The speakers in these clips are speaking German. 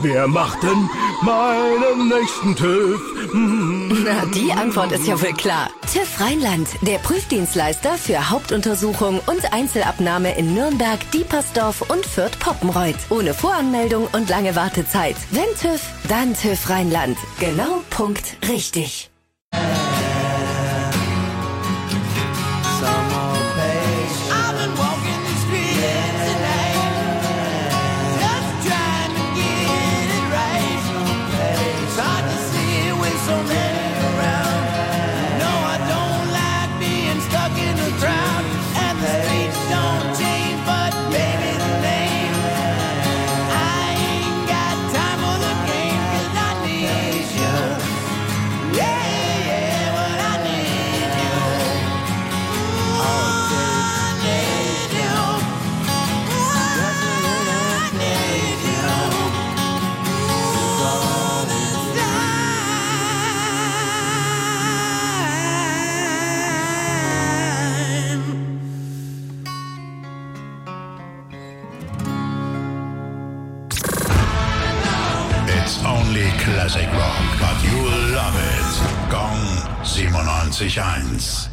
Wer macht denn meinen nächsten TÜV? Na, die Antwort ist ja wohl klar. TÜV Rheinland, der Prüfdienstleister für Hauptuntersuchung und Einzelabnahme in Nürnberg, Diepersdorf und Fürth-Poppenreuth. Ohne Voranmeldung und lange Wartezeit. Wenn TÜV, dann TÜV Rheinland. Genau, Punkt, richtig. Classic Rock, but you'll love it. Gong 97.1.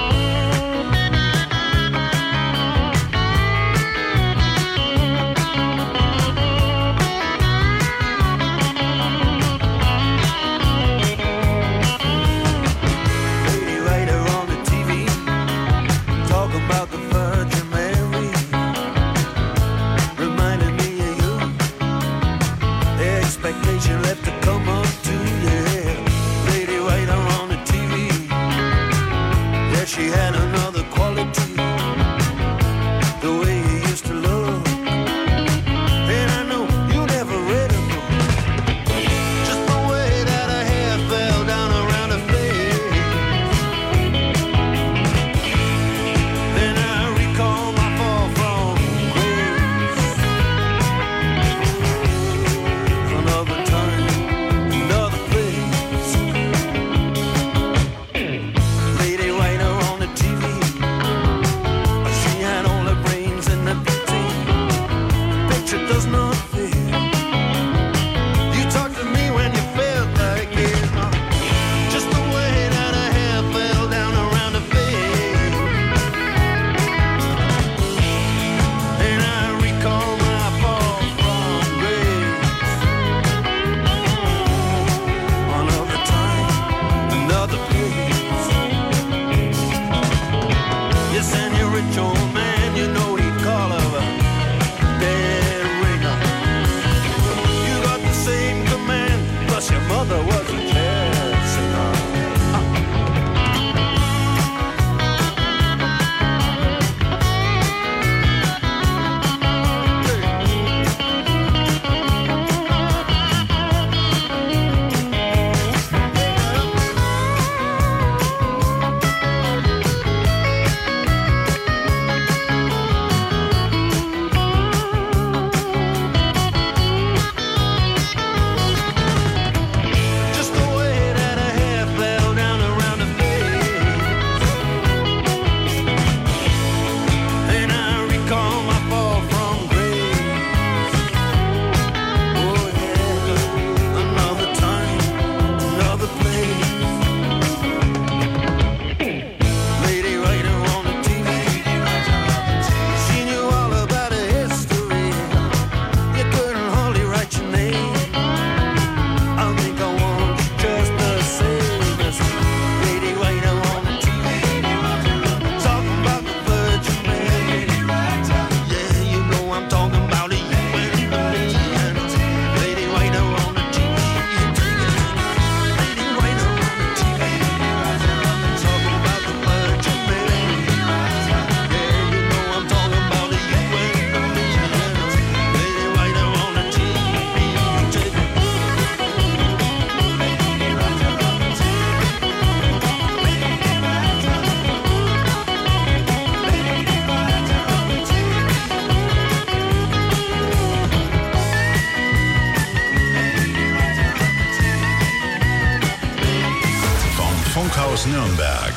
Funkhaus Nürnberg.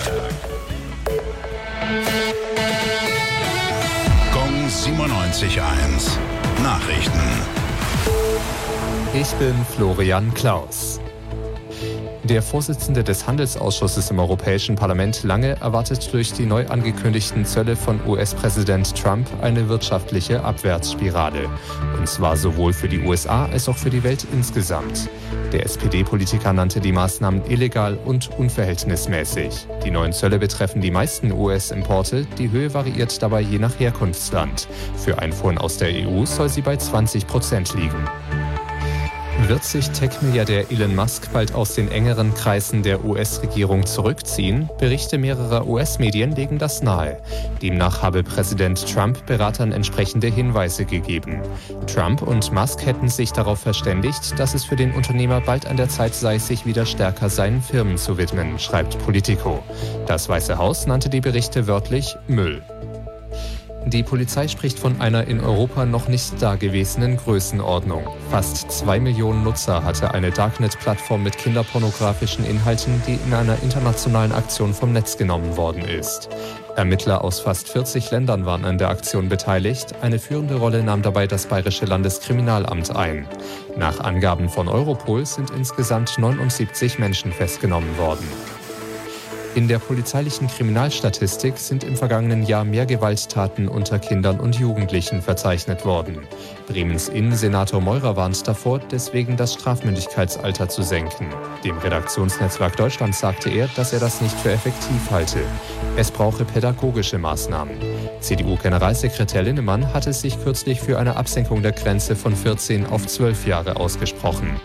Gong 97.1. Nachrichten. Ich bin Florian Klaus. Der Vorsitzende des Handelsausschusses im Europäischen Parlament Lange erwartet durch die neu angekündigten Zölle von US-Präsident Trump eine wirtschaftliche Abwärtsspirale. Und zwar sowohl für die USA als auch für die Welt insgesamt. Der SPD-Politiker nannte die Maßnahmen illegal und unverhältnismäßig. Die neuen Zölle betreffen die meisten US-Importe. Die Höhe variiert dabei je nach Herkunftsland. Für Einfuhren aus der EU soll sie bei 20% liegen. Wird sich Tech-Milliardär Elon Musk bald aus den engeren Kreisen der US-Regierung zurückziehen? Berichte mehrerer US-Medien legen das nahe. Demnach habe Präsident Trump Beratern entsprechende Hinweise gegeben. Trump und Musk hätten sich darauf verständigt, dass es für den Unternehmer bald an der Zeit sei, sich wieder stärker seinen Firmen zu widmen, schreibt Politico. Das Weiße Haus nannte die Berichte wörtlich Müll. Die Polizei spricht von einer in Europa noch nicht dagewesenen Größenordnung. Fast 2 Millionen Nutzer hatte eine Darknet-Plattform mit kinderpornografischen Inhalten, die in einer internationalen Aktion vom Netz genommen worden ist. Ermittler aus fast 40 Ländern waren an der Aktion beteiligt. Eine führende Rolle nahm dabei das Bayerische Landeskriminalamt ein. Nach Angaben von Europol sind insgesamt 79 Menschen festgenommen worden. In der polizeilichen Kriminalstatistik sind im vergangenen Jahr mehr Gewalttaten unter Kindern und Jugendlichen verzeichnet worden. Bremens Innensenator Meurer warnt davor, deswegen das Strafmündigkeitsalter zu senken. Dem Redaktionsnetzwerk Deutschland sagte er, dass er das nicht für effektiv halte. Es brauche pädagogische Maßnahmen. CDU-Generalsekretär Linnemann hatte sich kürzlich für eine Absenkung der Grenze von 14 auf 12 Jahre ausgesprochen.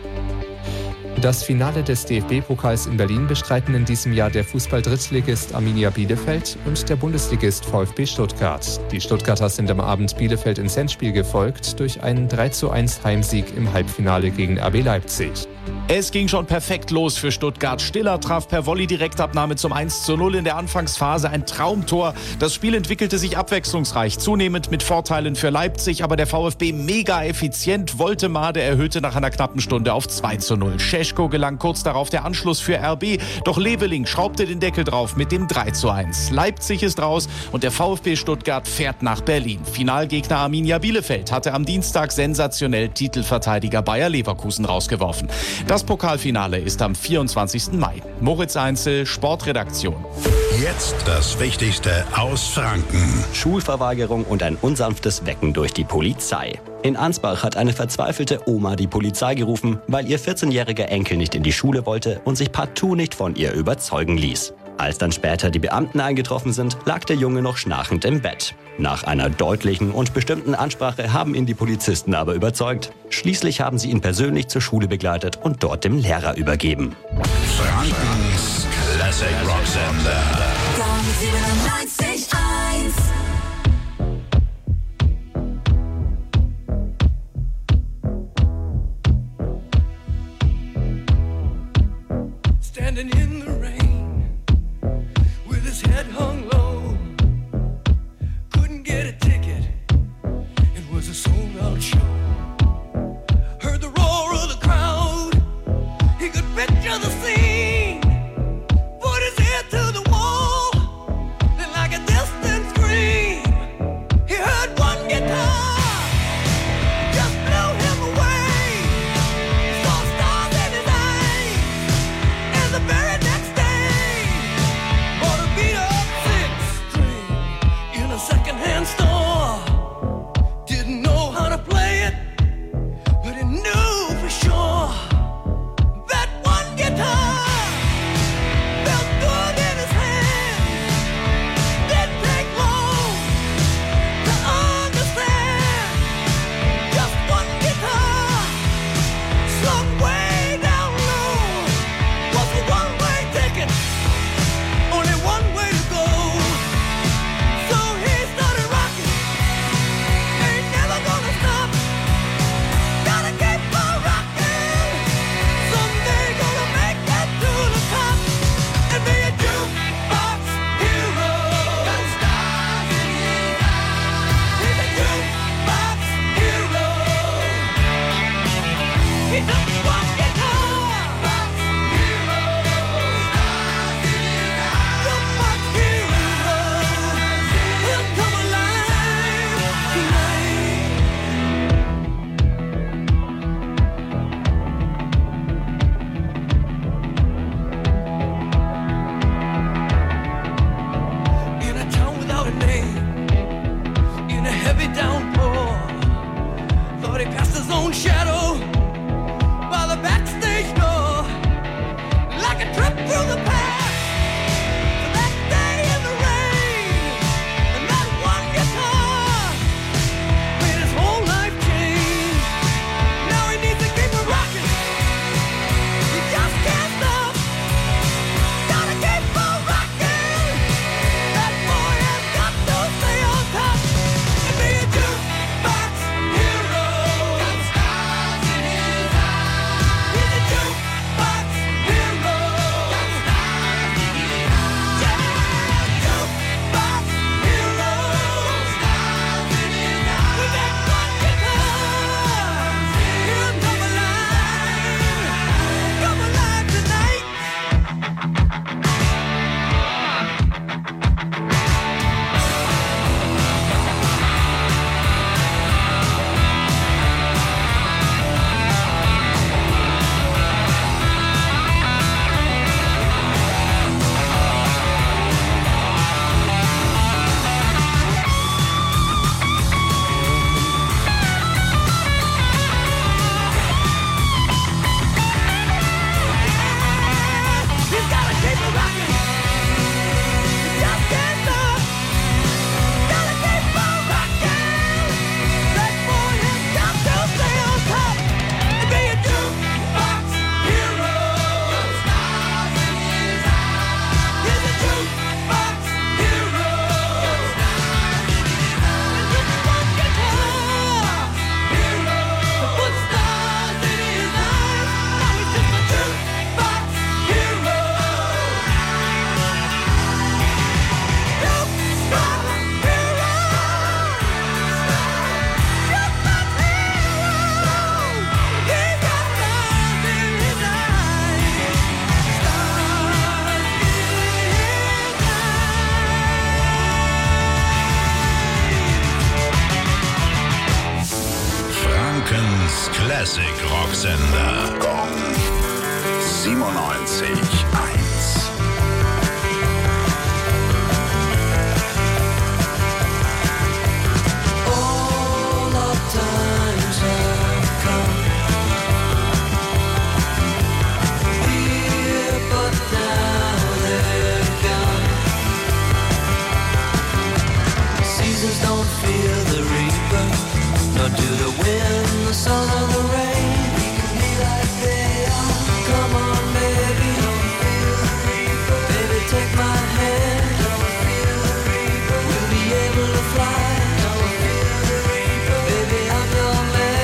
Das Finale des DFB-Pokals in Berlin bestreiten in diesem Jahr der Fußball-Drittligist Arminia Bielefeld und der Bundesligist VfB Stuttgart. Die Stuttgarter sind am Abend Bielefeld ins Endspiel gefolgt durch einen 3:1 Heimsieg im Halbfinale gegen RB Leipzig. Es ging schon perfekt los für Stuttgart. Stiller traf per Volley-Direktabnahme zum 1:0 in der Anfangsphase. Ein Traumtor. Das Spiel entwickelte sich abwechslungsreich, zunehmend mit Vorteilen für Leipzig, aber der VfB mega effizient. Woltemade erhöhte nach einer knappen Stunde auf 2:0. Šeško gelang kurz darauf der Anschluss für RB, doch Leveling schraubte den Deckel drauf mit dem 3:1. Leipzig ist raus und der VfB Stuttgart fährt nach Berlin. Finalgegner Arminia Bielefeld hatte am Dienstag sensationell Titelverteidiger Bayer Leverkusen rausgeworfen. Das Pokalfinale ist am 24. Mai. Moritz Einzel, Sportredaktion. Jetzt das Wichtigste aus Franken. Schulverweigerung und ein unsanftes Wecken durch die Polizei. In Ansbach hat eine verzweifelte Oma die Polizei gerufen, weil ihr 14-jähriger Enkel nicht in die Schule wollte und sich partout nicht von ihr überzeugen ließ. Als dann später die Beamten eingetroffen sind, lag der Junge noch schnarchend im Bett. Nach einer deutlichen und bestimmten Ansprache haben ihn die Polizisten aber überzeugt. Schließlich haben sie ihn persönlich zur Schule begleitet und dort dem Lehrer übergeben. Frankens Classic Rock Sender. Gong 97.1. Standing in the rain with his head hung low, couldn't get a ticket, it was a sold-out show. Heard the roar of the crowd, he could picture the scene, put his ear to the wall, then like a distant scream, he heard one guitar, just blew him away. He saw stars in his eyes, and the very next day, bought a beat-up six-string in a second-hand store. Didn't know how to play it, but he knew for sure that one guitar felt good in his hand. Didn't take long to understand. Just one guitar slung way down low was a one-way ticket, only one way to go. So he started rocking, ain't never gonna stop. Gotta keep on rocking, someday gonna make it to the top and be a jukebox hero. Got stars in his eyes. He's a jukebox hero. He took one guitar, box hero. Stars in his eyes. Jukebox hero. He'll come alive tonight. Rocksender. Gong 97.1. Don't feel the reaper, nor do the wind, the sun, or the rain. We can be like they are. Come on, baby, don't feel the reaper. Baby, take my hand. Don't feel the reaper. We'll be able to fly. Don't feel the reaper. Baby, I'm your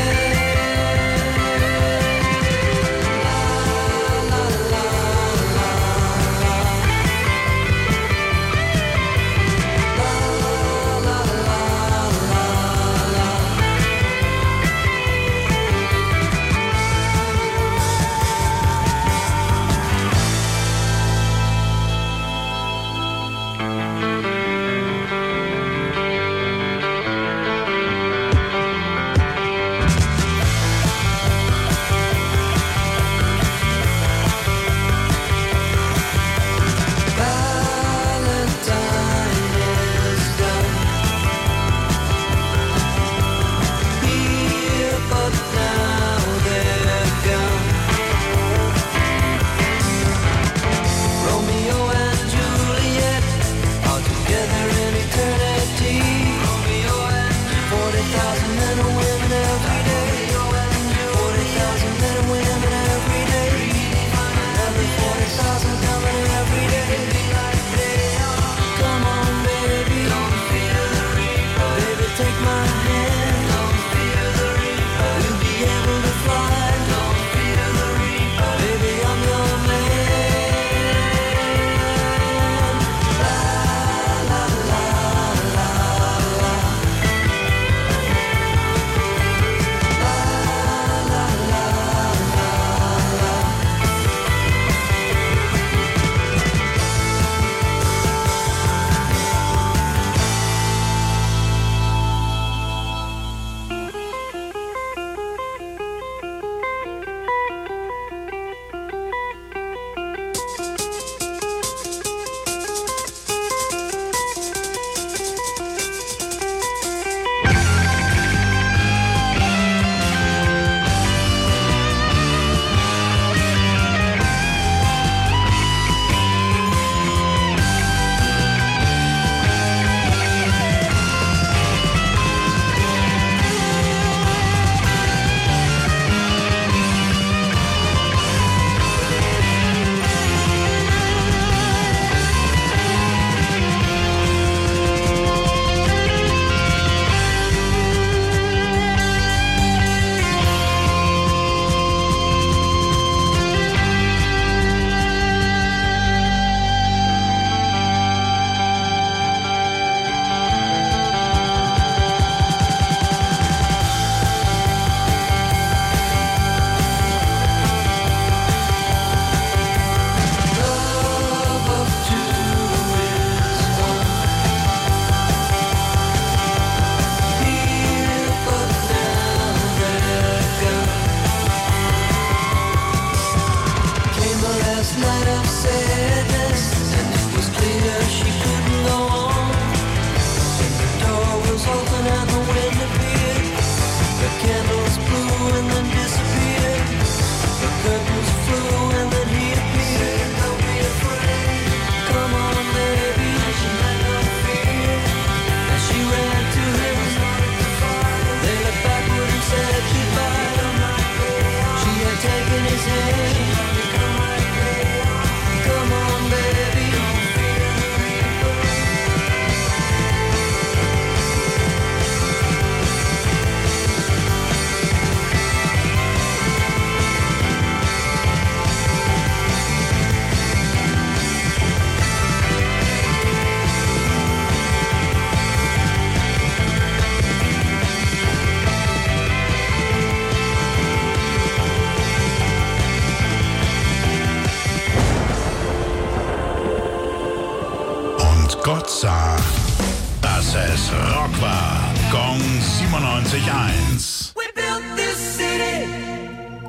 Gott sah, dass es Rock war. Gong 97.1. We built this city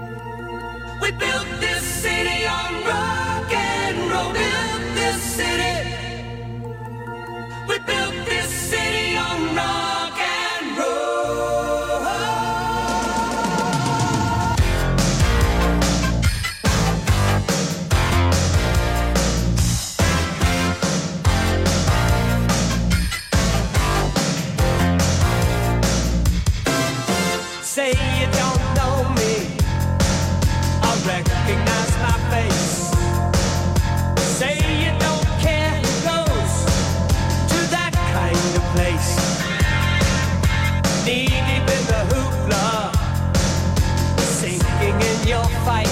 We built this city on rock and roll. Built this city. We built this city on rock and roll. Say you don't know me, I recognize my face. Say you don't care who goes to that kind of place. Knee deep in the hoopla, sinking in your fight.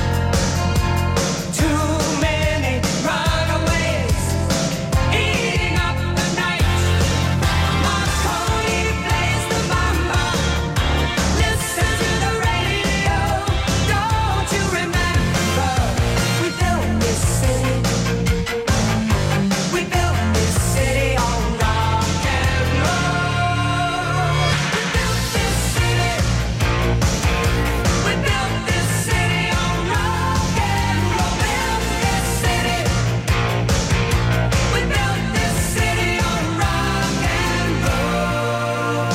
Too many runaways, eating up the night. Marconi plays the mambo. Listen to the radio. Don't you remember? We built this city. We built this city on rock and roll. We built this city. We built this city on rock and roll. Built this city. We built this city on rock and roll.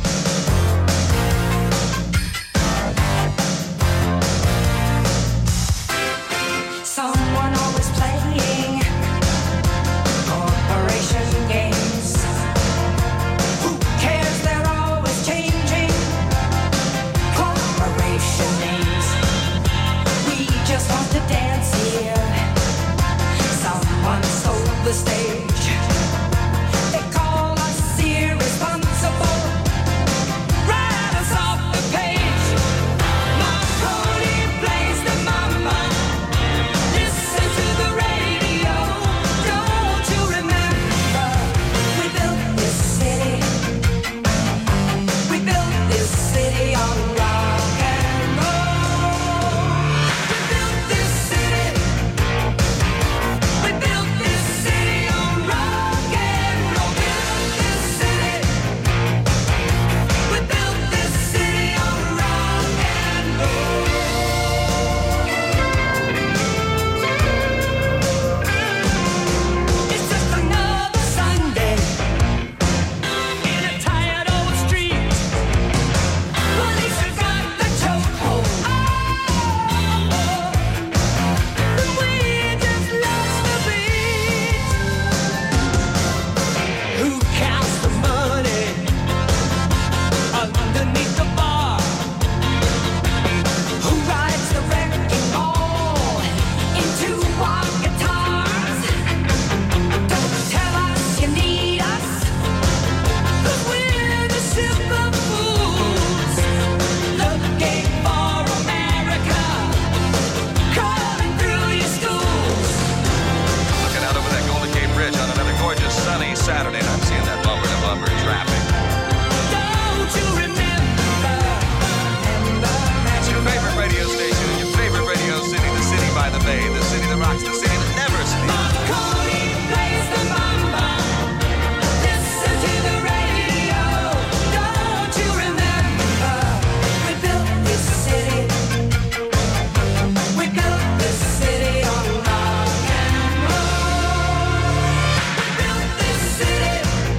Someone always playing corporation games. Who cares? They're always changing corporation names. We just want to dance here. Someone stole the stage. They call us irresponsible. Write us off the page. Marconi plays the mambo. Listen to the radio. Don't you remember? We built this city. We built this city on rock and roll. We built this city. We built this city on rock and roll. Built this city. We built this city on rock and roll. It's just another Sunday in a tired old street. Police have got the chokehold. And we just lost the beat. Who counts the money underneath the bar? Who rides the wrecking ball into our guitars? Don't tell us you need us, 'cause we're the simple fools looking for America, calling through your schools. Looking out over that Golden Gate Bridge on another gorgeous sunny Saturday, and I'm seeing that bumper to bumper traffic. Don't you remember? It's your favorite radio station, your favorite radio city, the city by the bay, the city that rocks, the city that never sleeps. Marconi plays the mambo. Listen to the radio. Don't you remember? We built this city. We built this city on rock and roll. We built this city.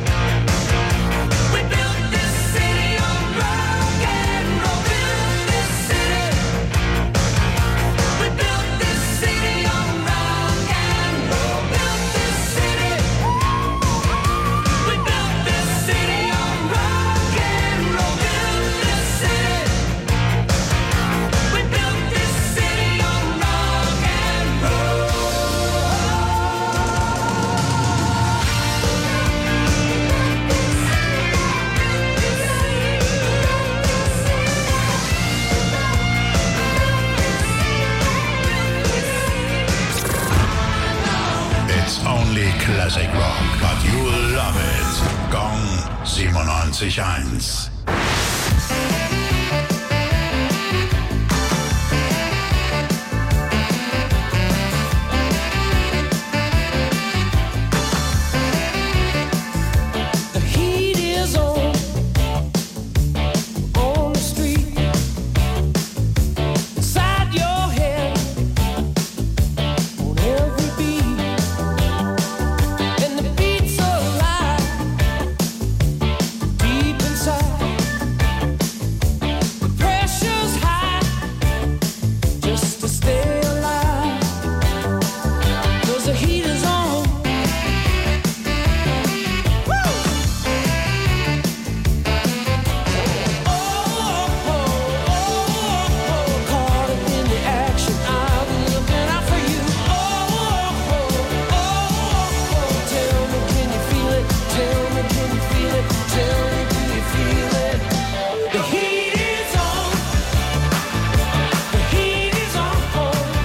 We built this city on rock and roll. Built this city. We built this city on rock and roll. Built this city. We built this city on rock and roll. Built this city. We built this city on rock and roll. It's only classic rock, but you'll love it. Gong 97.1. The heat is on the street. Inside your head to stay alive. 'Cause the heat is on. Woo! Caught up in the action, I'll be looking out for you. Tell me, can you feel it? Tell me, can you feel it? Tell me, do you feel it? The heat is on. The heat is on.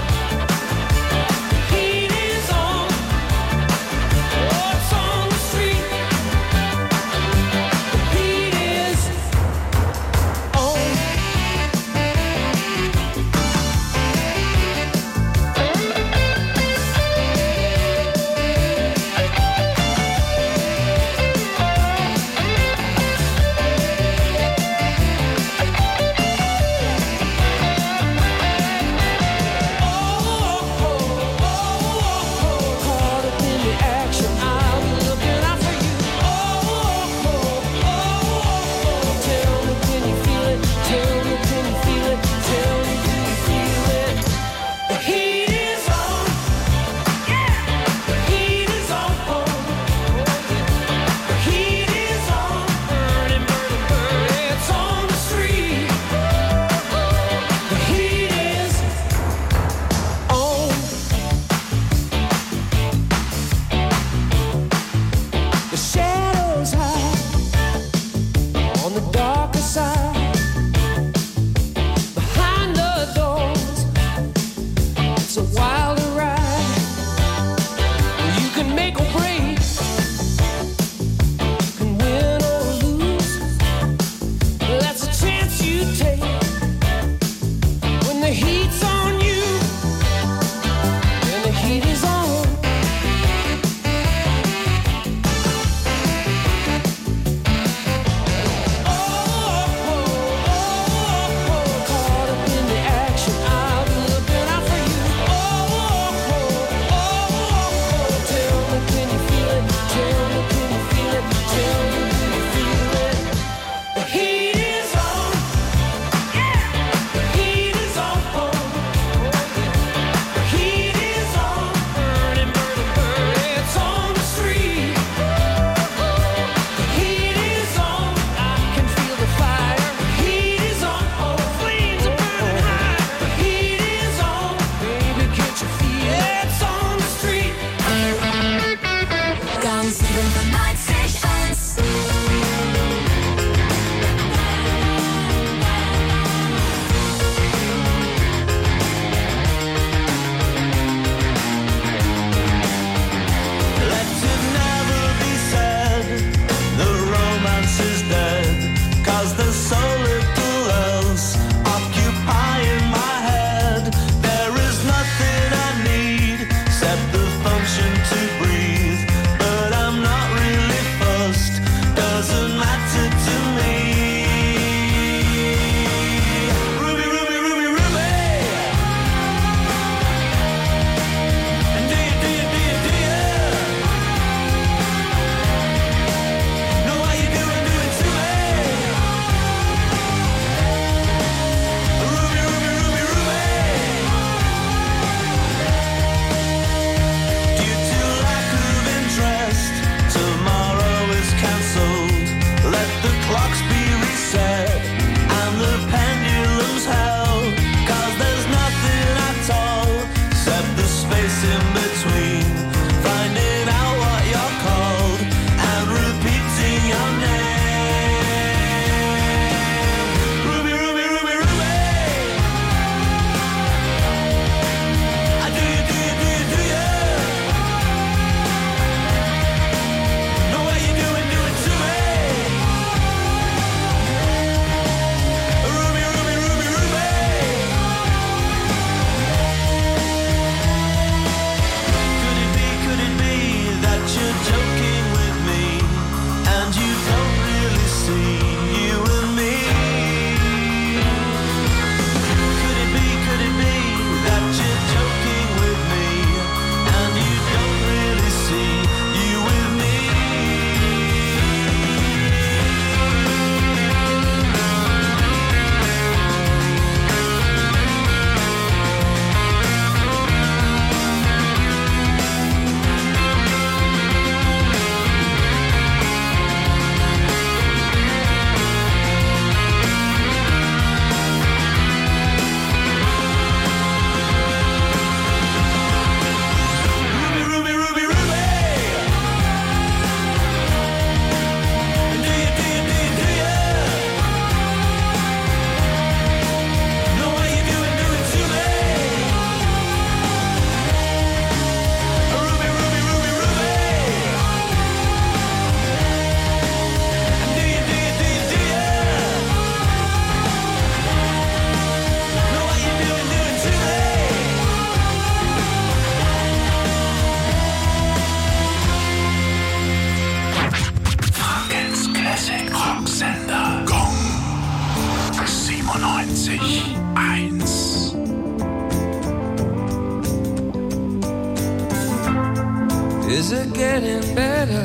Is it getting better?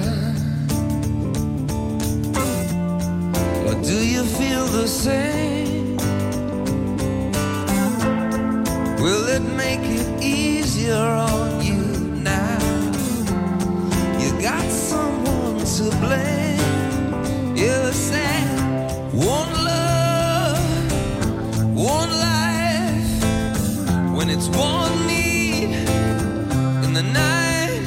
Or do you feel the same? Will it make it easier on you now? You got someone to blame. You said one love, one life. When it's one need in the night,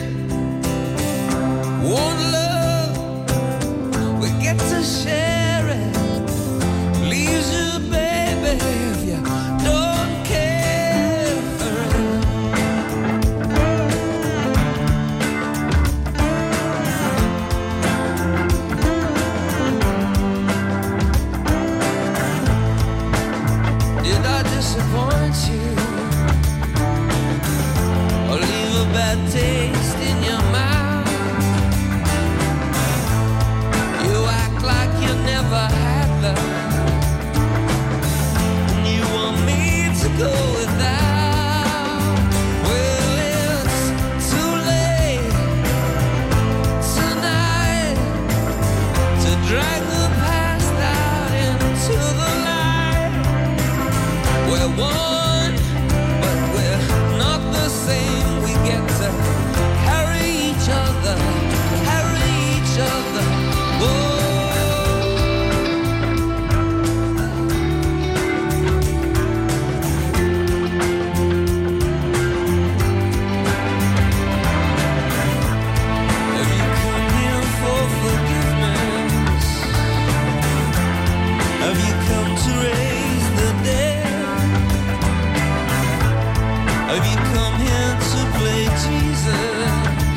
one love, we get to share it. Leaves you, baby, if you don't care for it. Did I disappoint you? Or leave a bad taste in your mouth? You act like you never had love, and you want me to go without. Well, it's too late tonight to drag the past out into the light. We're one, but we're not the same. We get to carry each other, carry each other. Whoa. Have you come here for forgiveness? Have you come to raise the dead? Have you come here to play Jesus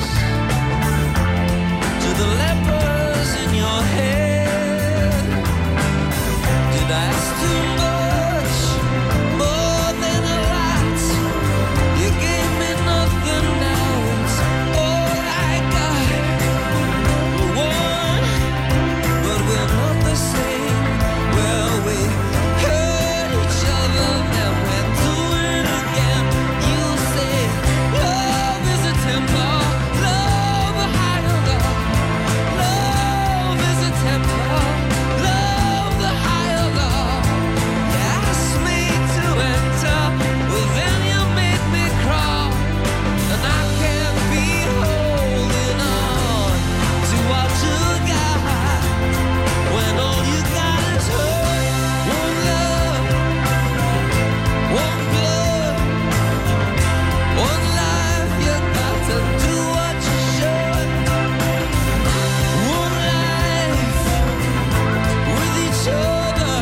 to the lepers in your head? Did I ask too much, more than a lot? You gave me nothing, now it's all I got. We're one, but we're not the same. Well, we hurt each other, then we're doing it again. You say love is a temper, love a higher love. Love is a temper, love the higher love. You asked me to enter, well then you made me crawl, and I can't be holding on to what you got when all you got is hurt. One love, one blood, one life. You got to do what you should. One life with each other,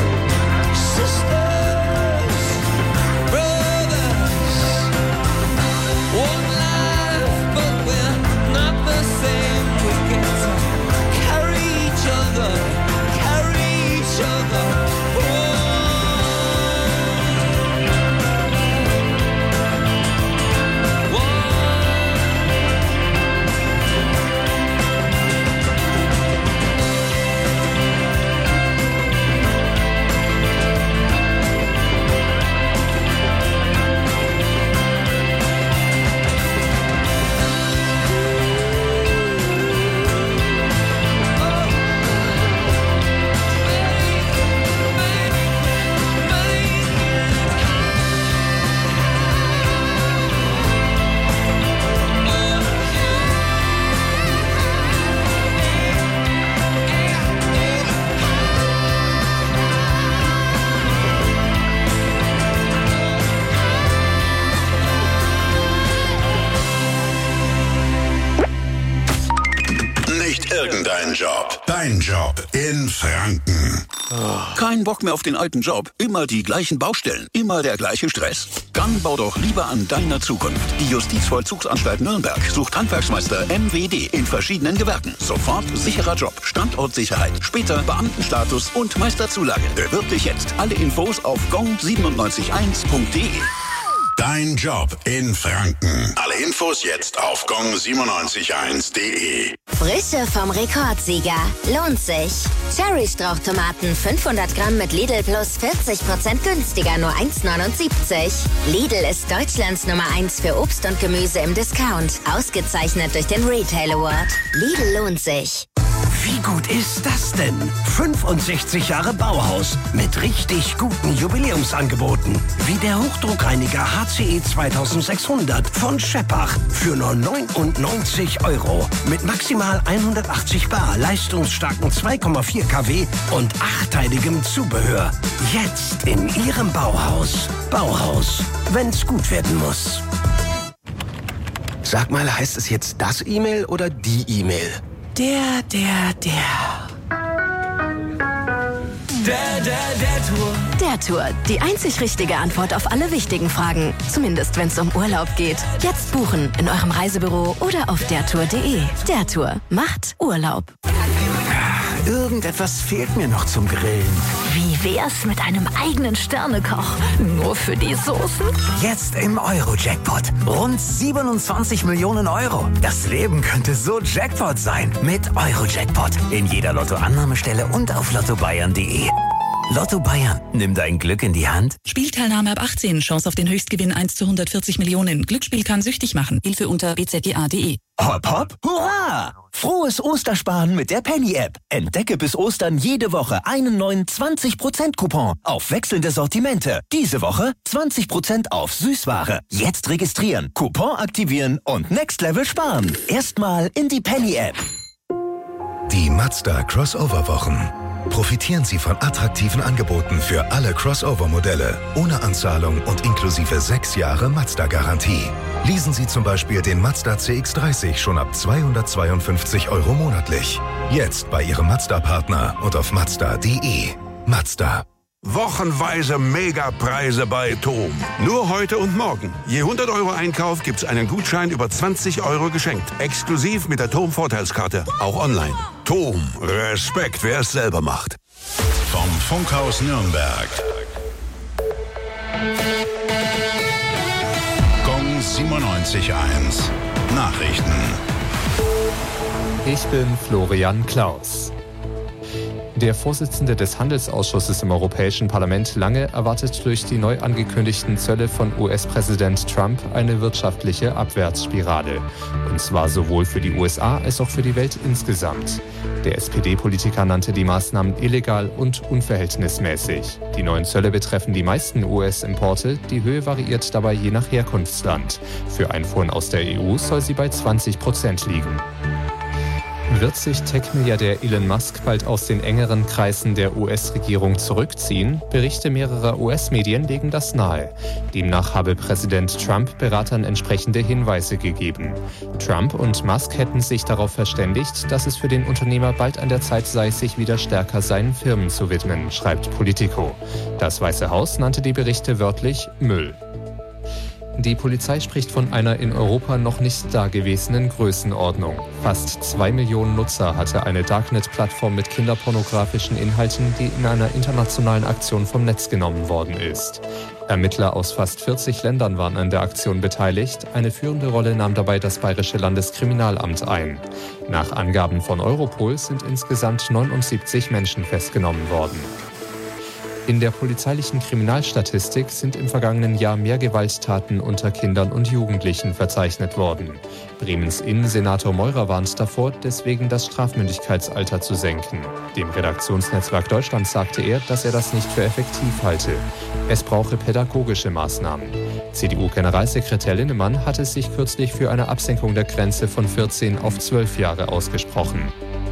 sisters, brothers. One life, but we're not the same. We get to carry each other, carry each other. Nicht irgendein Job, dein Job in Franken. Kein Bock mehr auf den alten Job? Immer die gleichen Baustellen, immer der gleiche Stress? Dann bau doch lieber an deiner Zukunft. Die Justizvollzugsanstalt Nürnberg sucht Handwerksmeister MWD in verschiedenen Gewerken. Sofort sicherer Job, Standortsicherheit, später Beamtenstatus und Meisterzulage. Bewirb dich jetzt. Alle Infos auf gong971.de. Dein Job in Franken. Alle Infos jetzt auf gong971.de. Frische vom Rekordsieger. Lohnt sich. Cherry-Strauchtomaten 500 Gramm mit Lidl Plus 40% günstiger, nur 1,79. Lidl ist Deutschlands Nummer 1 für Obst und Gemüse im Discount. Ausgezeichnet durch den Retail Award. Lidl lohnt sich. Wie gut ist das denn? 65 Jahre Bauhaus mit richtig guten Jubiläumsangeboten. Wie der Hochdruckreiniger HCE 2600 von Scheppach für nur 99 €. Mit maximal 180 Bar, leistungsstarken 2,4 kW und 8-teiligem Zubehör. Jetzt in Ihrem Bauhaus. Bauhaus, wenn's gut werden muss. Sag mal, heißt es jetzt das E-Mail oder die E-Mail? Der Tour. Der Tour, die einzig richtige Antwort auf alle wichtigen Fragen. Zumindest wenn es um Urlaub geht. Jetzt buchen in eurem Reisebüro oder auf dertour.de. Der Tour macht Urlaub. Irgendetwas fehlt mir noch zum Grillen. Wie wär's mit einem eigenen Sternekoch? Nur für die Soßen? Jetzt im Euro-Jackpot. Rund 27 Millionen €. Das Leben könnte so Jackpot sein. Mit Euro-Jackpot. In jeder Lottoannahmestelle und auf lottobayern.de. Lotto Bayern, nimm dein Glück in die Hand. Spielteilnahme ab 18, Chance auf den Höchstgewinn 1 zu 140 Millionen. Glücksspiel kann süchtig machen. Hilfe unter bzga.de. Hopp, hopp, hurra! Frohes Ostersparen mit der Penny-App. Entdecke bis Ostern jede Woche einen neuen 20%-Coupon auf wechselnde Sortimente. Diese Woche 20% auf Süßware. Jetzt registrieren, Coupon aktivieren und Next Level sparen. Erstmal in die Penny-App. Die Mazda Crossover-Wochen. Profitieren Sie von attraktiven Angeboten für alle Crossover-Modelle, ohne Anzahlung und inklusive 6 Jahre Mazda-Garantie. Leasen Sie zum Beispiel den Mazda CX-30 schon ab 252 € monatlich. Jetzt bei Ihrem Mazda-Partner und auf Mazda.de. Mazda. Wochenweise Megapreise bei TOM. Nur heute und morgen. Je 100 € Einkauf gibt's einen Gutschein über 20 € geschenkt. Exklusiv mit der TOM Vorteilskarte. Auch online. TOM. Respekt, wer es selber macht. Vom Funkhaus Nürnberg. Gong 97.1. Nachrichten. Ich bin Florian Klaus. Der Vorsitzende des Handelsausschusses im Europäischen Parlament Lange erwartet durch die neu angekündigten Zölle von US-Präsident Trump eine wirtschaftliche Abwärtsspirale. Und zwar sowohl für die USA als auch für die Welt insgesamt. Der SPD-Politiker nannte die Maßnahmen illegal und unverhältnismäßig. Die neuen Zölle betreffen die meisten US-Importe. Die Höhe variiert dabei je nach Herkunftsland. Für Einfuhren aus der EU soll sie bei 20% liegen. Wird sich Tech-Milliardär Elon Musk bald aus den engeren Kreisen der US-Regierung zurückziehen? Berichte mehrerer US-Medien legen das nahe. Demnach habe Präsident Trump Beratern entsprechende Hinweise gegeben. Trump und Musk hätten sich darauf verständigt, dass es für den Unternehmer bald an der Zeit sei, sich wieder stärker seinen Firmen zu widmen, schreibt Politico. Das Weiße Haus nannte die Berichte wörtlich Müll. Die Polizei spricht von einer in Europa noch nicht dagewesenen Größenordnung. Fast 2 Millionen Nutzer hatte eine Darknet-Plattform mit kinderpornografischen Inhalten, die in einer internationalen Aktion vom Netz genommen worden ist. Ermittler aus fast 40 Ländern waren an der Aktion beteiligt. Eine führende Rolle nahm dabei das Bayerische Landeskriminalamt ein. Nach Angaben von Europol sind insgesamt 79 Menschen festgenommen worden. In der polizeilichen Kriminalstatistik sind im vergangenen Jahr mehr Gewalttaten unter Kindern und Jugendlichen verzeichnet worden. Bremens Innensenator Meurer warnt davor, deswegen das Strafmündigkeitsalter zu senken. Dem Redaktionsnetzwerk Deutschland sagte er, dass er das nicht für effektiv halte. Es brauche pädagogische Maßnahmen. CDU-Generalsekretär Linnemann hatte sich kürzlich für eine Absenkung der Grenze von 14 auf 12 Jahre ausgesprochen.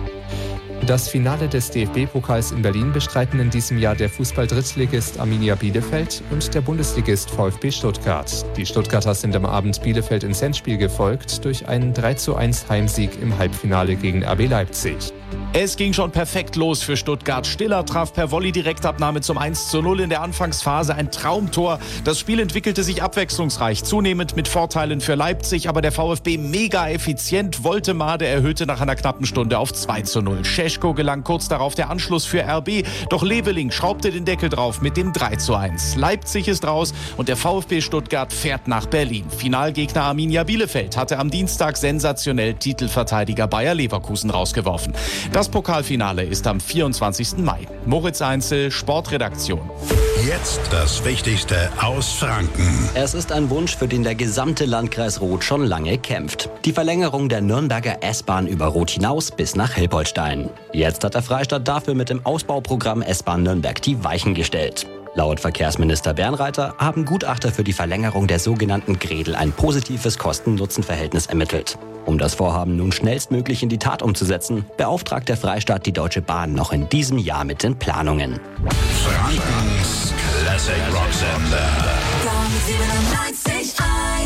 Das Finale des DFB-Pokals in Berlin bestreiten in diesem Jahr der Fußball-Drittligist Arminia Bielefeld und der Bundesligist VfB Stuttgart. Die Stuttgarter sind am Abend Bielefeld ins Endspiel gefolgt durch einen 3:1 Heimsieg im Halbfinale gegen RB Leipzig. Es ging schon perfekt los für Stuttgart. Stiller traf per Volley-Direktabnahme zum 1:0 in der Anfangsphase ein Traumtor. Das Spiel entwickelte sich abwechslungsreich, zunehmend mit Vorteilen für Leipzig, aber der VfB mega effizient. Woltemade erhöhte nach einer knappen Stunde auf 2:0. Šeško gelang kurz darauf der Anschluss für RB, doch Leveling schraubte den Deckel drauf mit dem 3:1. Leipzig ist raus und der VfB Stuttgart fährt nach Berlin. Finalgegner Arminia Bielefeld hatte am Dienstag sensationell Titelverteidiger Bayer Leverkusen rausgeworfen. Das Pokalfinale ist am 24. Mai. Moritz Einzel, Sportredaktion. Jetzt das Wichtigste aus Franken. Es ist ein Wunsch, für den der gesamte Landkreis Roth schon lange kämpft. Die Verlängerung der Nürnberger S-Bahn über Roth hinaus bis nach Hilpoltstein. Jetzt hat der Freistaat dafür mit dem Ausbauprogramm S-Bahn Nürnberg die Weichen gestellt. Laut Verkehrsminister Bernreiter haben Gutachter für die Verlängerung der sogenannten Gredel ein positives Kosten-Nutzen-Verhältnis ermittelt. Um das Vorhaben nun schnellstmöglich in die Tat umzusetzen, beauftragt der Freistaat die Deutsche Bahn noch in diesem Jahr mit den Planungen. Frankens Classic Rock Sender. Gong 97.1.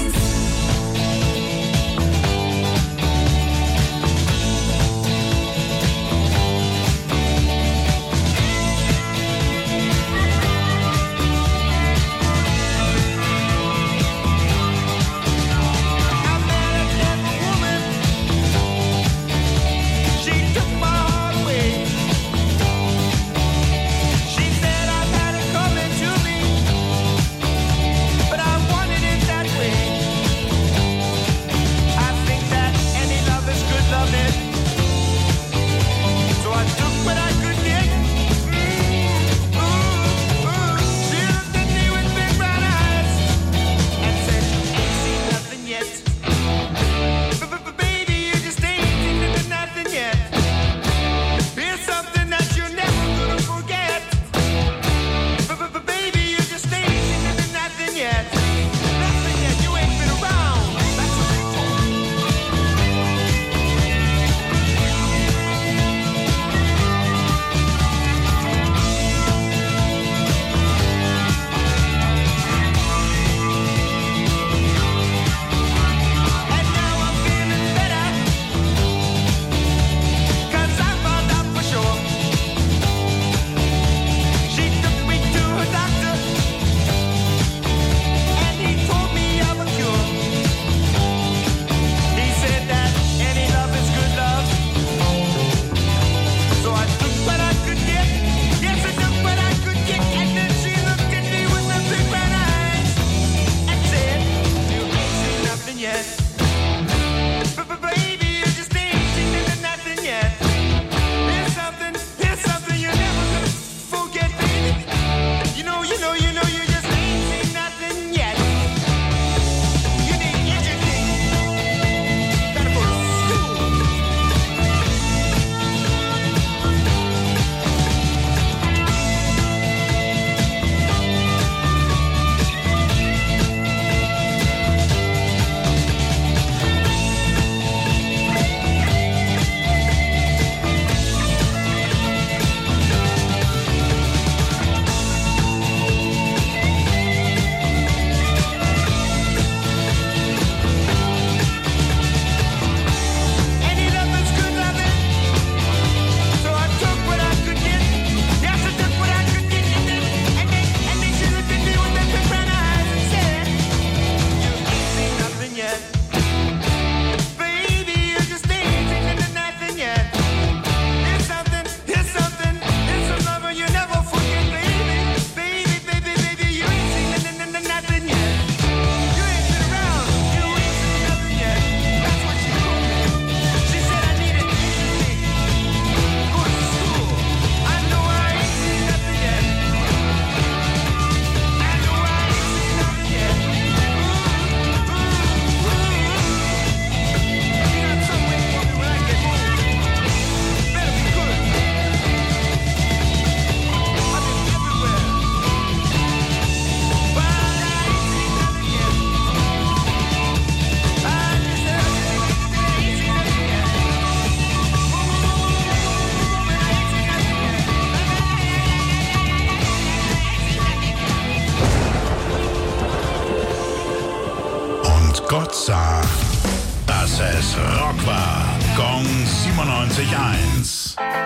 Gott sah, dass es Rock war. Gong 97.1.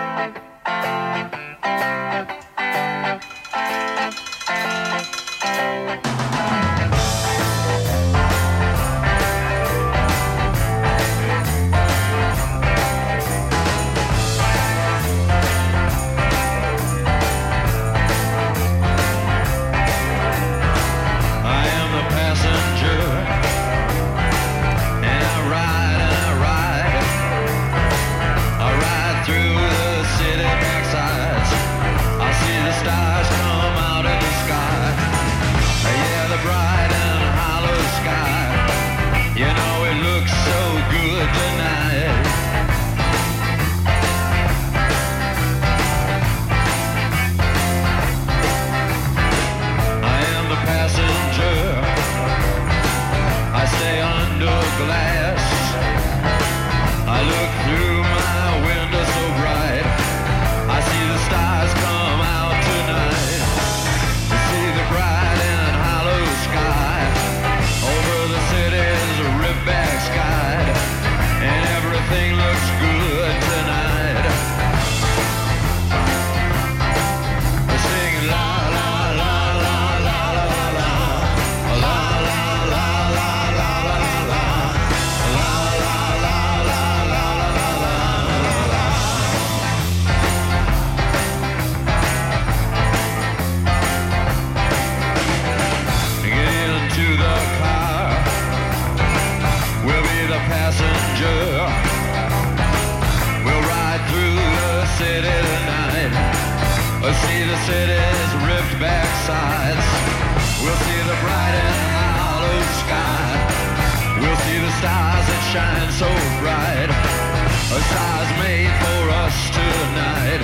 the city's ripped back sides. We'll see the bright and hollow sky. We'll see the stars that shine so bright. A stars made for us tonight.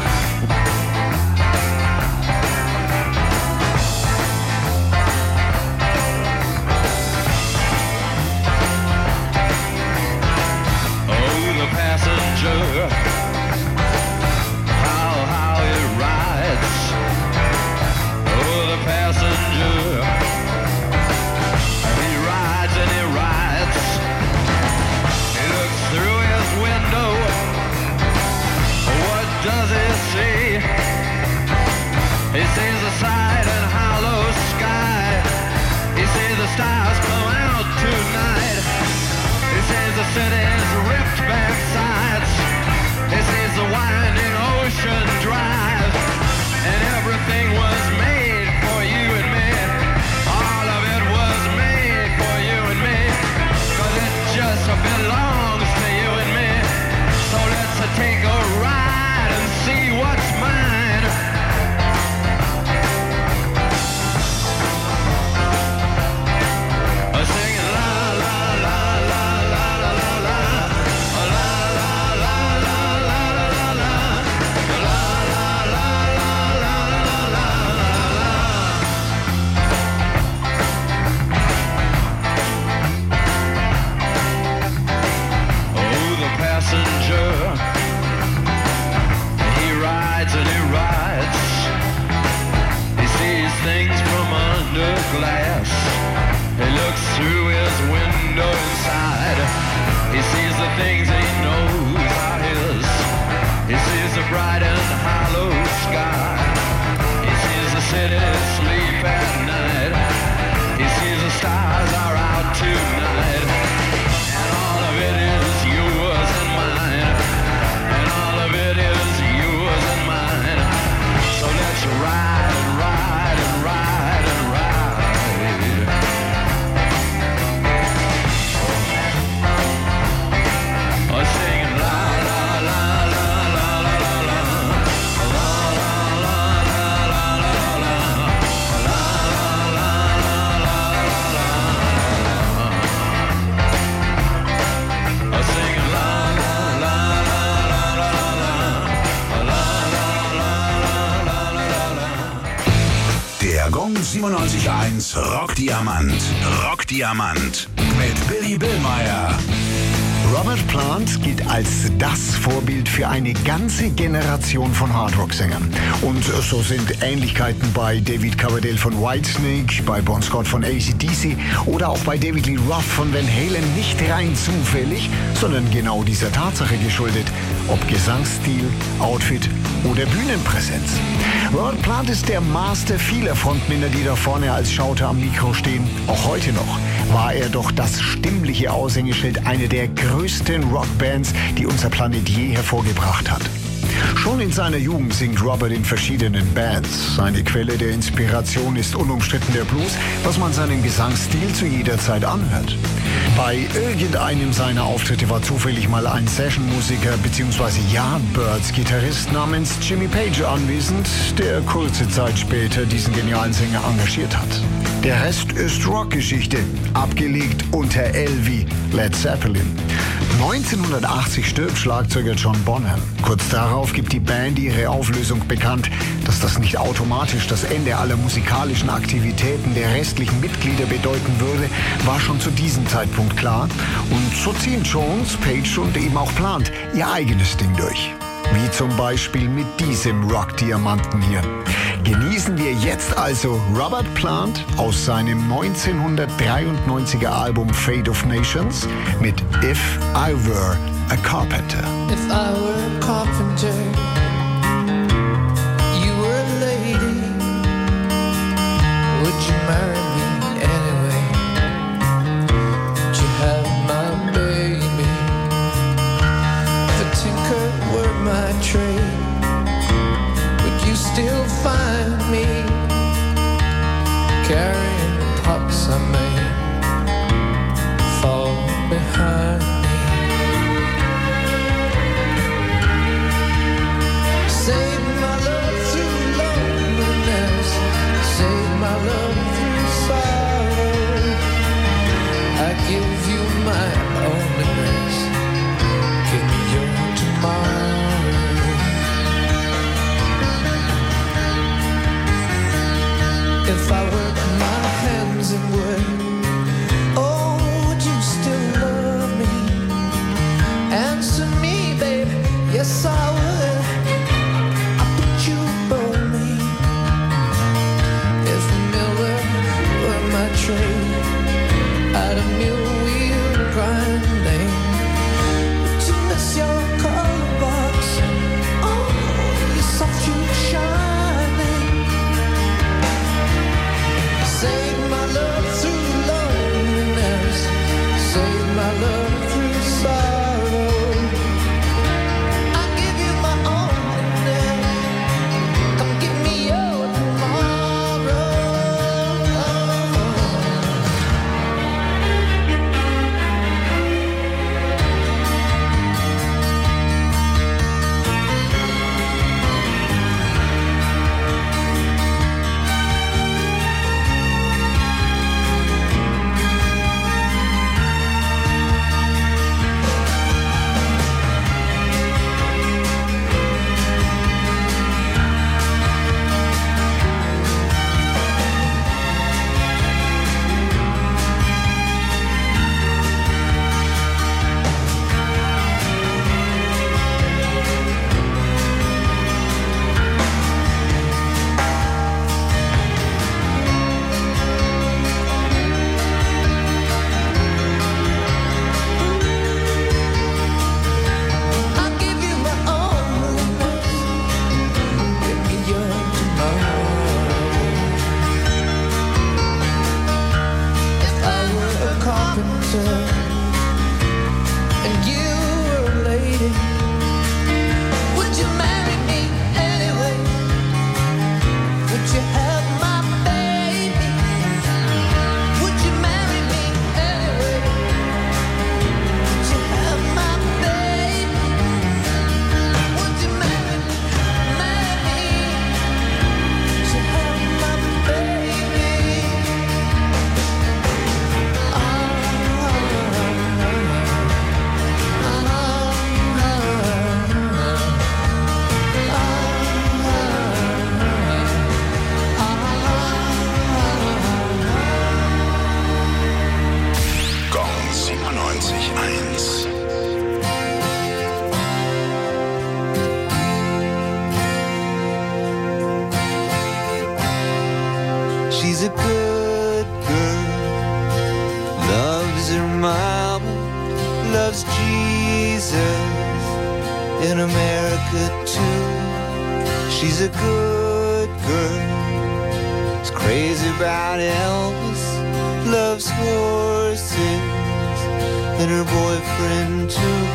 Passenger, how it rides. Oh, the passenger, he rides and he rides. He looks through his window. What does he see? He sees the side and hollow sky. He sees the stars come out tonight. He sees the city's ripped back sides. He sees the winding ocean drive. And everything was made for you and me. All of it was made for you and me. 'Cause it just belongs to you and me. So let's take a ride and see what's mine. Singing la la la la la la la la la la la Oh, the passenger, he rides and he rides. He sees things from under glass. He looks through his window inside. He sees the things he knows are his. He sees the bright and hollow sky. He sees the city sleep at night. He sees the stars are out tonight. And all of it is yours and mine. And all of it is yours and mine. So let's ride and ride and ride and ride. Singing la la la la la la la la la la la Singing la la la la la la. Der Gong 97.1 Rockdiamant. Rockdiamant. Mit Billy Billmeyer. Robert Plant gilt als das Vorbild für eine ganze Generation von Hardrock-Sängern. Und so sind Ähnlichkeiten bei David Coverdale von Whitesnake, bei Bon Scott von AC/DC oder auch bei David Lee Roth von Van Halen nicht rein zufällig, sondern genau dieser Tatsache geschuldet, ob Gesangsstil, Outfit oder Bühnenpräsenz. Robert Plant ist der Master vieler Frontmänner, die da vorne als Schauter am Mikro stehen. Auch heute noch war er doch das stimmliche Aushängeschild einer der größten Rockbands, die unser Planet je hervorgebracht hat. Schon in seiner Jugend singt Robert in verschiedenen Bands. Seine Quelle der Inspiration ist unumstritten der Blues, was man seinem Gesangsstil zu jeder Zeit anhört. Bei irgendeinem seiner Auftritte war zufällig mal ein Sessionmusiker bzw. Yardbirds-Gitarrist namens Jimmy Page anwesend, der kurze Zeit später diesen genialen Sänger engagiert hat. Der Rest ist Rockgeschichte, abgelegt unter L wie Led Zeppelin. 1980 stirbt Schlagzeuger John Bonham. Kurz darauf gibt die Band ihre Auflösung bekannt. Dass das nicht automatisch das Ende aller musikalischen Aktivitäten der restlichen Mitglieder bedeuten würde, war schon zu diesem Zeitpunkt klar. Und so ziehen Jones, Page und eben auch Plant ihr eigenes Ding durch. Wie zum Beispiel mit diesem Rockdiamanten hier. Genießen wir jetzt also Robert Plant aus seinem 1993er Album Fate of Nations mit If I Were a Carpenter. If I were a carpenter, you were a lady, would you marry me anyway? Would you have my baby? If a tinker were my trade, would you still find me carrying the pots I made fall behind me? give you my loneliness. Give me your tomorrow. If I work my hands in wood, oh, would you still love me? Answer me, baby, yes I would. I put you above me. If a miller were my trade, I'd a mill wheel grinding. Would you miss your color box? Oh, your soft shoe shining. Save my love through loneliness. Save my love through sorrow. I give you my onlyness. Come give me your tomorrow. I give you my onlyness. Give me your tomorrow. If I were a carpenter and you were a lady, would you marry me anyway? Would you have my baby? Would you marry me anyway? Would you have my baby? Would you marry me? Would you have my baby? Gong 97.1. She's a good girl, loves her mama, loves Jesus in America too. She's a good girl, is crazy about Elvis, loves horses and her boyfriend too.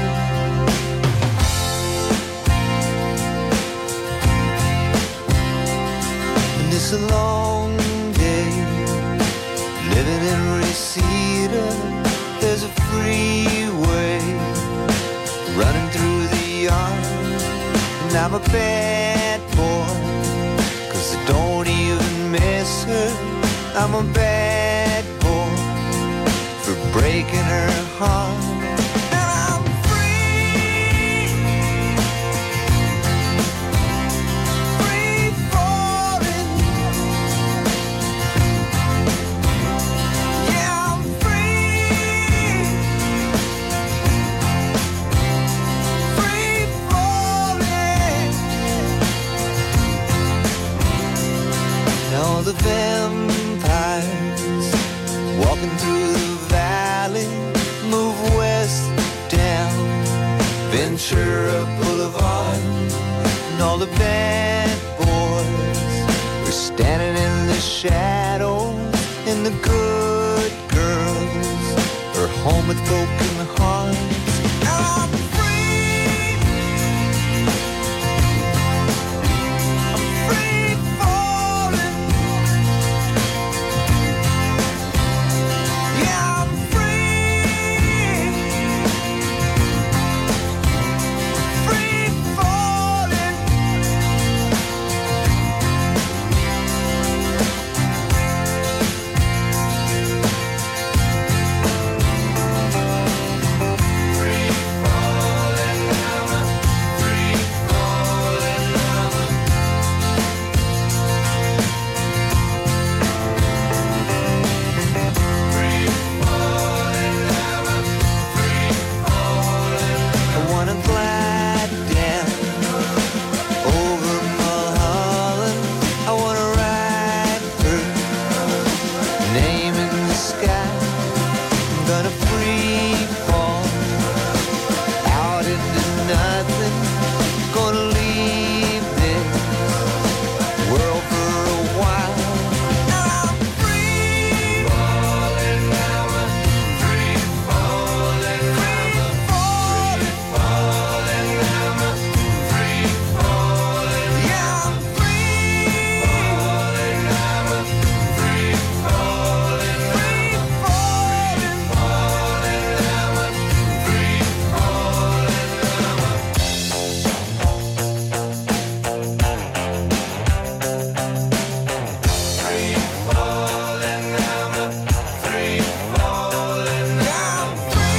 And it's a long day living in Reseda. There's a freeway running through the yard, and I'm a bad boy, 'cause I don't even miss her. I'm a bad boy for breaking her heart. And I'm free, free falling. Yeah, I'm free, free falling. Now the vampires walking through the valley move west down Ventura Boulevard, and all the bad boys are standing in the shadows, and the good girls are home with broken hearts. And I'm free, I'm free falling. Yeah, I'm free, free falling. gonna free fall out into nothing. Gonna leave this world for a while. I'm free falling, I'm a free falling, I'm a free falling, I'm a free falling. Yeah, I'm free falling, I'm a free falling, free falling, falling, I'm a free falling, I'm a free falling, I'm a free falling, I'm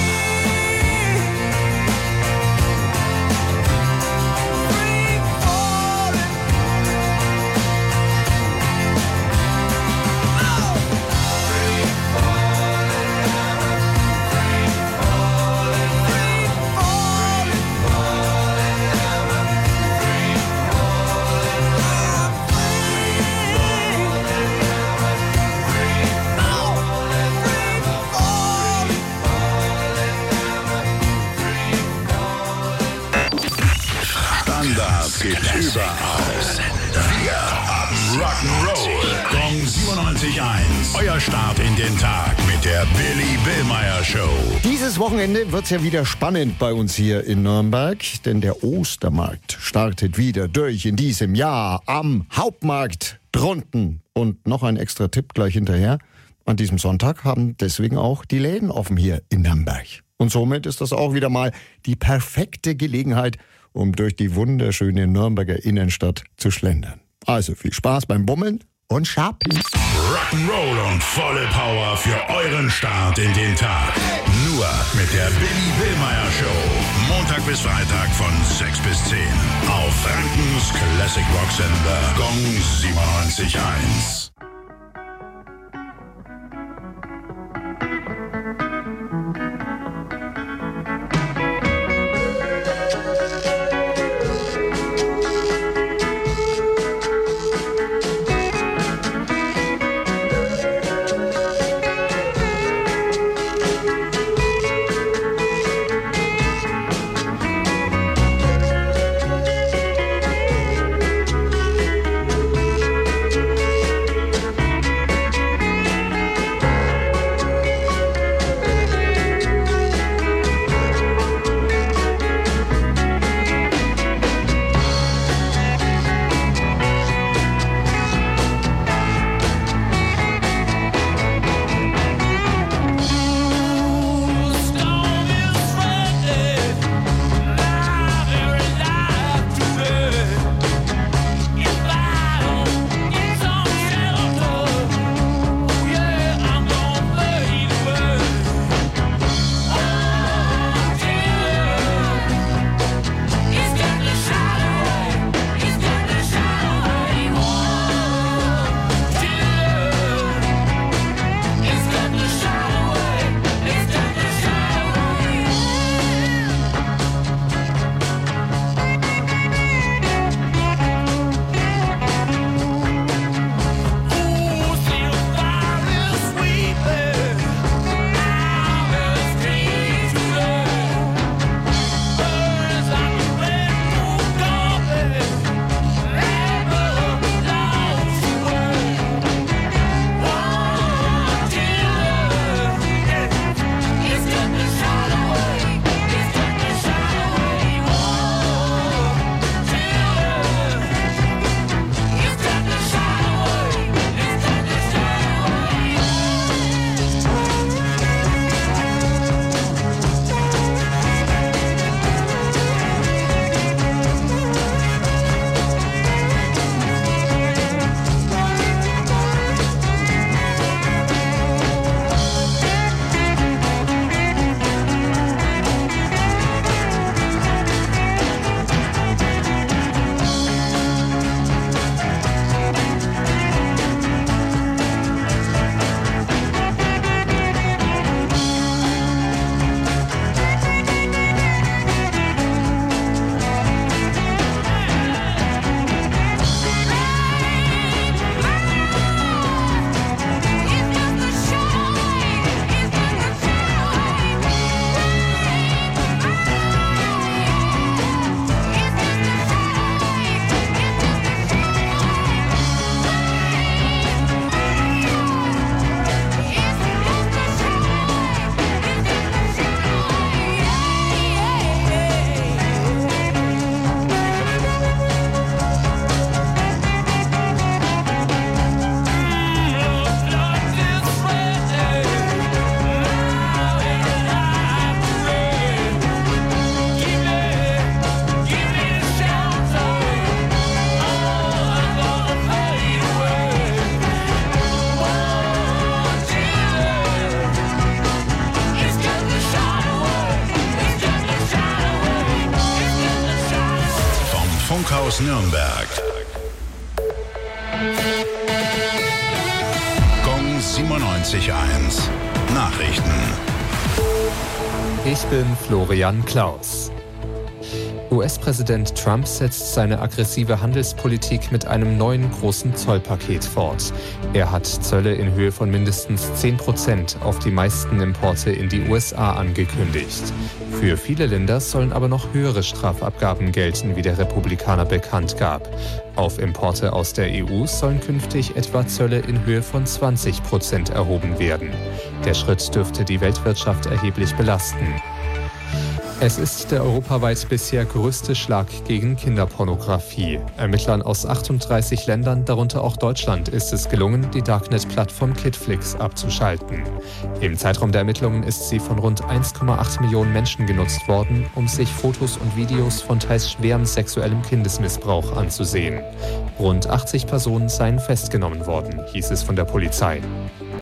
Standard gibt überall. Wir haben Rock'n'Roll. Gong 97.1. Euer Start in den Tag mit der Billy Billmeyer Show. Dieses Wochenende wird's ja wieder spannend bei uns hier in Nürnberg, denn der Ostermarkt startet wieder durch in diesem Jahr am Hauptmarkt drunten. Und noch ein extra Tipp gleich hinterher. An diesem Sonntag haben deswegen auch die Läden offen hier in Nürnberg. Und somit ist das auch wieder mal die perfekte Gelegenheit, um durch die wunderschöne Nürnberger Innenstadt zu schlendern. Also viel Spaß beim Bummeln und Shopping. Rock'n'Roll und volle Power für euren Start in den Tag. Nur mit der Billy Billmeyer Show. Montag bis Freitag von 6 bis 10. Auf Frankens Classic Rock Sender Gong 97.1. aus Nürnberg. Gong 97.1. Nachrichten. Ich bin Florian Klaus. US-Präsident Trump setzt seine aggressive Handelspolitik mit einem neuen großen Zollpaket fort. Er hat Zölle in Höhe von mindestens 10% auf die meisten Importe in die USA angekündigt. Für viele Länder sollen aber noch höhere Strafabgaben gelten, wie der Republikaner bekannt gab. Auf Importe aus der EU sollen künftig etwa Zölle in Höhe von 20% erhoben werden. Der Schritt dürfte die Weltwirtschaft erheblich belasten. Es ist der europaweit bisher größte Schlag gegen Kinderpornografie. Ermittlern aus 38 Ländern, darunter auch Deutschland, ist es gelungen, die Darknet-Plattform Kidflix abzuschalten. Im Zeitraum der Ermittlungen ist sie von rund 1,8 Millionen Menschen genutzt worden, um sich Fotos und Videos von teils schwerem sexuellem Kindesmissbrauch anzusehen. Rund 80 Personen seien festgenommen worden, hieß es von der Polizei.